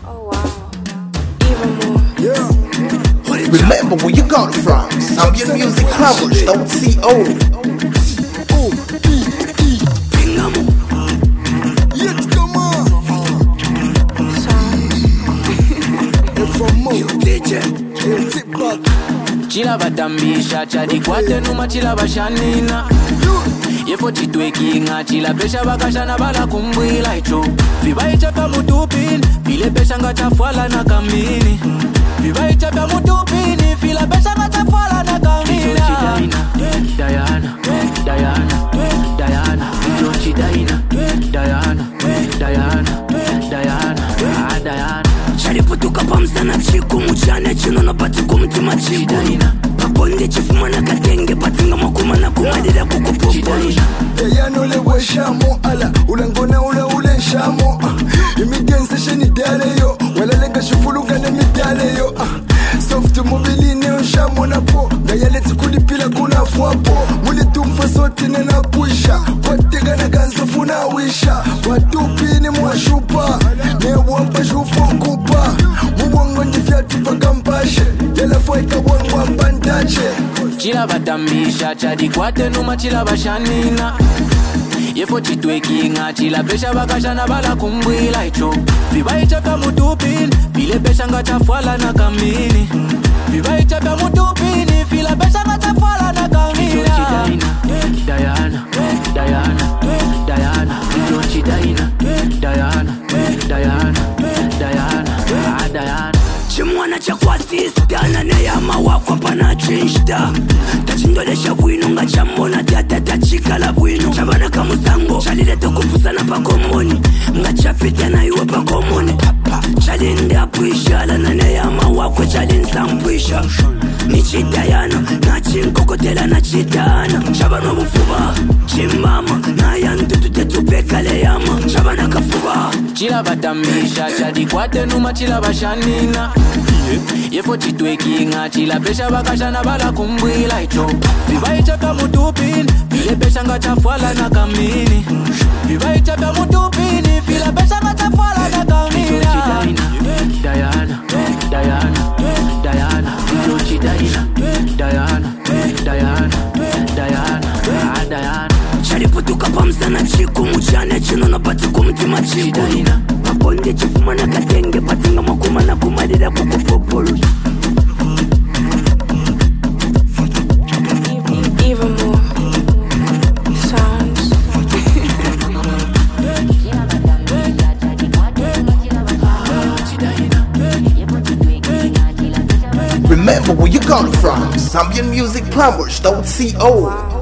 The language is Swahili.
Oh wow. Even more. Yeah. Remember where you got it from. Zambian Music Crowders, don't see old. Yet come on. Sounds. And from Mo, DJ, tip back. Chila batambisha chadikwate numa chila bashanina yefo chitwekinga chila pesha bakashana bala kumbwila icho vibaicha vya mutupini vile pesha ngachafwala na kamini vibaicha vya mutupini vile pesha ngachafwala na kamini Diana, Diana, Diana, Jochi Diana, Diana, Diana, Diana, Diana. Chaliputuka pamsana chiku muchane chino na patuku mtima chiku Paponde chifuma na katenge patinga makuma na kumadila kukupopolo Diana ule weshamo ala ulangona ule shamo imigense sheni dale yo walalenga shifuluka na midale yo soft mobili neo shamo na po Gayale tikulipila kuna fuapo Muli tumfa sote nena kuisha Watega na ganza funa wisha Watupini mwashupa Newapa shufu kupa Mubongo njifyati paka mpashe Yela foika wangwa mbandache Chila batambisha chadikwate numa chila bashanina yefo chitwekinga chila pesha bakashana bala kumbwila icho vibaicha vya mutupini vile pesha ngachafwala na kamini vibaicha vya mutupini vile pesha ngachafwala na kamini Diana, Diana, Diana, Jochi Diana, Diana, Diana, Diana, Diana. Chimwana chakwa sistana neyama wakwa pana chinshita Tachindolesha bwino nga chambona tata tachikala bwino Chabana kamusango chalileta kupusana pakomoni Nga chafita na iwe pakomoni Chalinda puishala na neyama wakwa chalinsampuisha Nichitayana na chinkokotela na chitana Chabana bufuba chimbama na yantutu tetupekale yama Chabana kafuba Chila batambisha chadikwate numa chila bashanina yefo chitwekinga chila pesha bakashana bala kumbwila icho vibaicha vya mutupini vile pesha ngachafwala na kamini vibaicha vya mutupini vile pesha ngachafwala na kamini Diana, Diana, Diana, Jochi Diana, Diana, Diana, Diana, Diana. Chaliputuka pamsana chiku muchane chino na patuku mtima chiku Paponde chifuma na katenge patinga makuma na kumadila kukupopolo Even more. Sounds. Remember where you got it from. Zambian Music Crowders, don't see old.